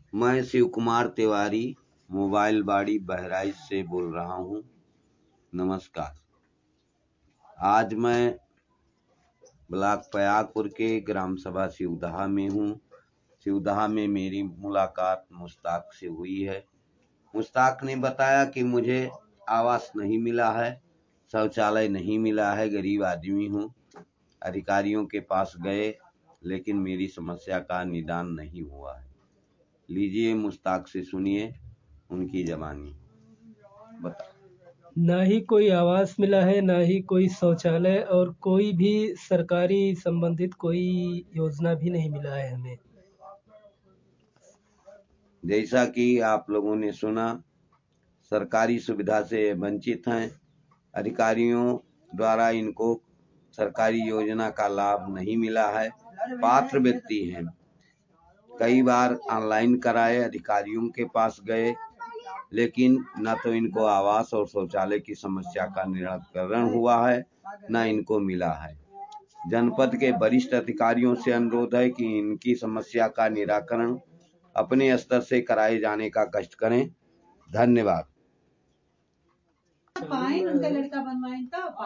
मैं शिव कुमार तिवारी मोबाइल बाड़ी बहराइच से बोल रहा हूँ। नमस्कार। आज मैं ब्लॉक पयागपुर के ग्राम सभा शिवदहा में हूँ। शिवदहा में मेरी मुलाकात मुश्ताक से हुई है। मुश्ताक ने बताया कि मुझे आवास नहीं मिला है, शौचालय नहीं मिला है, गरीब आदमी हूँ। अधिकारियों के पास गए लेकिन मेरी समस्या का निदान नहीं हुआ है। लीजिए मुश्ताक से सुनिए उनकी ज़बानी। बता। ना ही कोई आवास मिला है, ना ही कोई शौचालय और कोई भी सरकारी संबंधित कोई योजना भी नहीं मिला है हमें। जैसा कि आप लोगों ने सुना, सरकारी सुविधा से वंचित हैं। अधिकारियों द्वारा इनको सरकारी योजना का लाभ नहीं मिला है। पात्र व्यक्ति हैं, कई बार ऑनलाइन कराए, अधिकारियों के पास गए लेकिन न तो इनको आवास और शौचालय की समस्या का निराकरण हुआ है, न इनको मिला है। जनपद के वरिष्ठ अधिकारियों से अनुरोध है कि इनकी समस्या का निराकरण अपने स्तर से कराए जाने का कष्ट करें। धन्यवाद।